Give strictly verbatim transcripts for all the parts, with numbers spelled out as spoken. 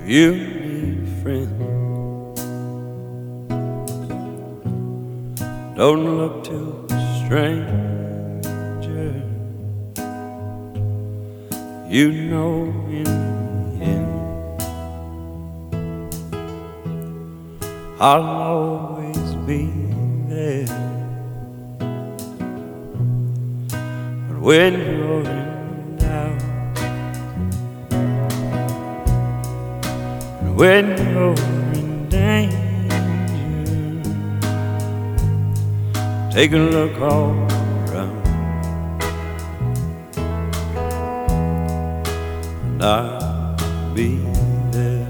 you need a friend, don't look to a stranger. You know in the end I'll always be there. But when you're in doubt, and when you're in danger, take a look all around, and I'll be there.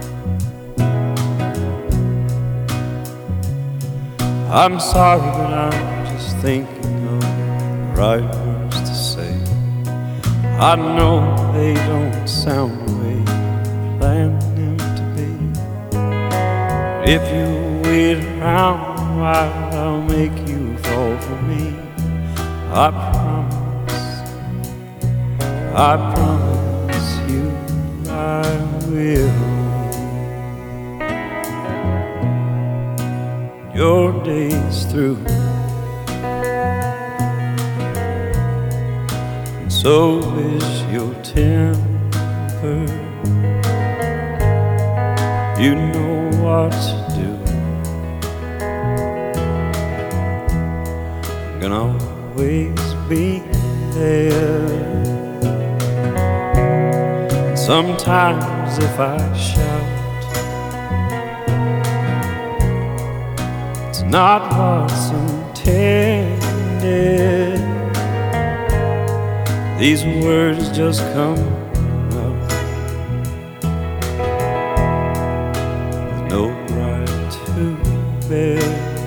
I'm sorry, but I'm just thinking of the right words to say. I know they don't sound the way you planned them to be. If you wait around a while, I'll make you fall for me. I promise, I promise you I will. Your day's through, and so is your temper. You know what to do. I'm gonna always be there. And sometimes if I shout, not what's intended. These words just come out with no right to bear.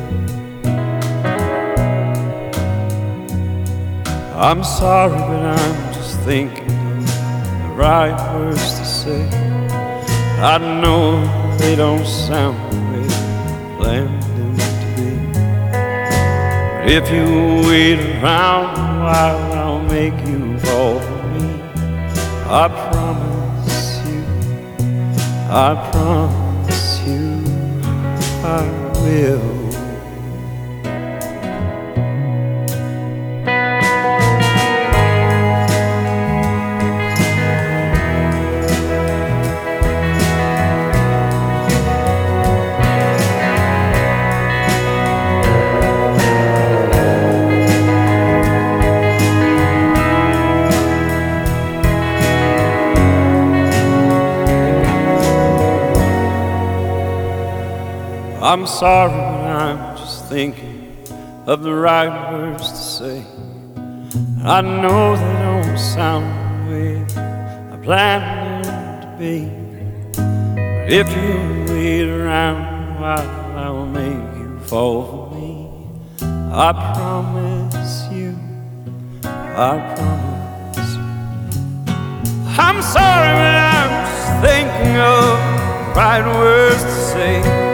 I'm sorry, but I'm just thinking of the right words to say. I know they don't sound the way you planned. If you wait around a while, I'll make you fall for me. I promise you, I promise you I will. I'm sorry, but I'm just thinking of the right words to say. I know they don't sound the way I planned them to be. But if you wait around a while, I will make you fall for me. I promise you, I promise. I'm sorry, but I'm just thinking of the right words to say.